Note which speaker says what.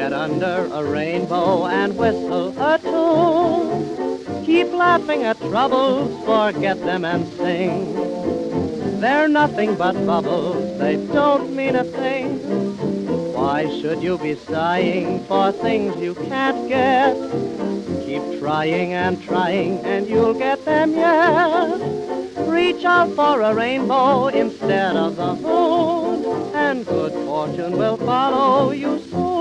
Speaker 1: Get under a rainbow and whistle a tune. Keep laughing at troubles, forget them and sing. They're nothing but bubbles, they don't mean a thing. Why should you be sighing for things you can't get? Keep trying and you'll get them yet. Reach out for a rainbow instead of the moon, and good fortune will follow you soon.